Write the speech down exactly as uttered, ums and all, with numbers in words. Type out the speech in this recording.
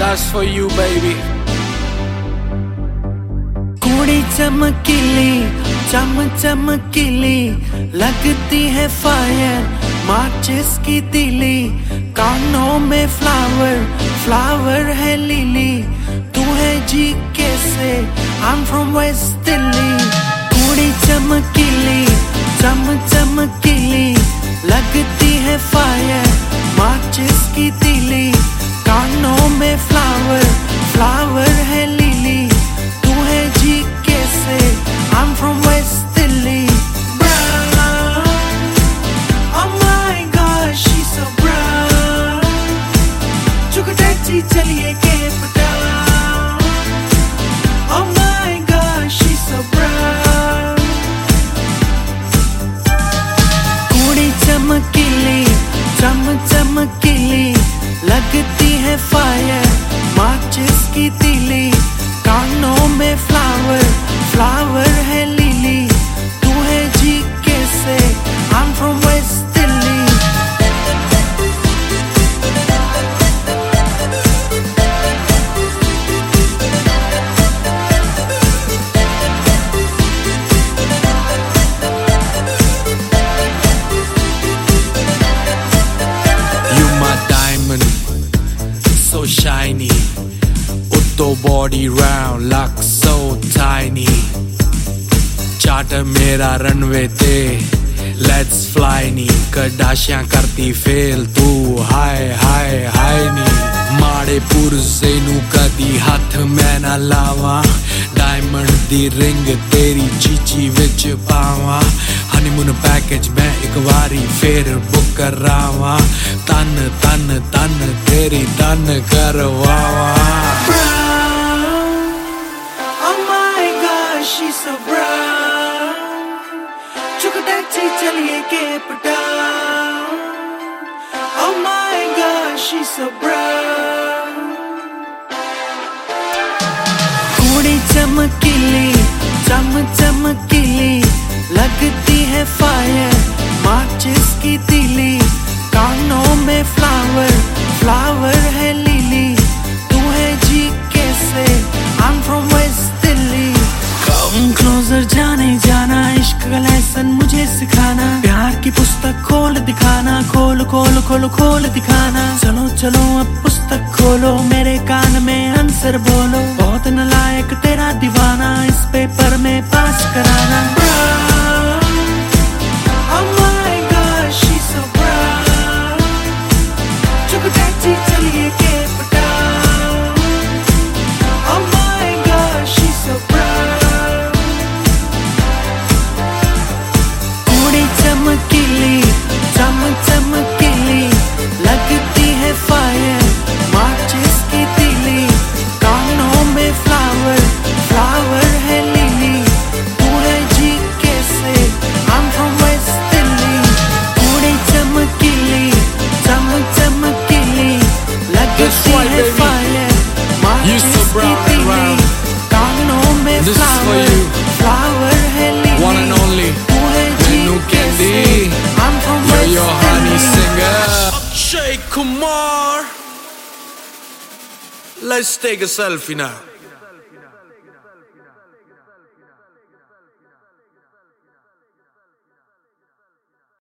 That's for you, baby. कुड़ी चमकीली चम चमकीली लगती है फायर माचिस की तीली कानों में फ्लावर फ्लावर है लिली तू है जी कैसे I'm from West दिल्ली कुड़ी चमकीली चम चमकीली लगती है फायर माचिस की तीली कानों में फ्लावर फ्लावर है लिली तू है जी कैसे I'm from West Delhi brown oh my god she's so brown चुकटैची चलिए Cape Town oh my god she's so brown कुड़ी चमकीली चम चमकीली लगती है फायर माचिस की तीली कानों में फ्लावर फ्लावर है लिली तू है जी कैसे I'm from West Delhi You my diamond, so shiny. Utto body round, look so tiny. Charter मेरा runway ते, let's fly नी. कडाशियां करती fail तू हाय हाय हाय नी. माड़े पुरजे नू कदी हथ मैं ना लावा. Diamond दी ring तेरी चीची विच पावा. Honeymoon package मैं एक वारी फिर बुक करावा. तन तन तन तेरी तन करवावा. oh my god she's so brown चुकटैची चलिए Cape Town oh my god she's so brown कुड़ी चमकीली चम चमकीली लगती है फायर माचिस की तीली कानों में फ्लावर फ्लावर है लिली तू है जी कैसे I'm from West Delhi Come closer जाने जाना इश्क का लेसन मुझे सिखाना प्यार की पुस्तक खोल दिखाना खोल खोल खोल खोल दिखाना चलो चलो अब पुस्तक खोलो मेरे कान में आंसर बोलो बहुत नालायक तेरा दीवाना इस पेपर में पास कराना oh my god she's so brown चुकटैची चलिए Cape Town oh my god she's so brown कुड़ी चमकीली चम चमकीली लगती है फायर माचिस की तीली कानों में फ्लावर फ्लावर है लिली तू है जी कैसे I'm from West दिल्ली कुड़ी चमकीली चम चमकीली लगती है फायर माचिस की तीली कानों में फ्लावर फ्लावर है लिली One and only तू है जी Menu कैसे Candy. I'm from You're West your honey Delhi singer. Akshay Kumar. Let's take a selfie now.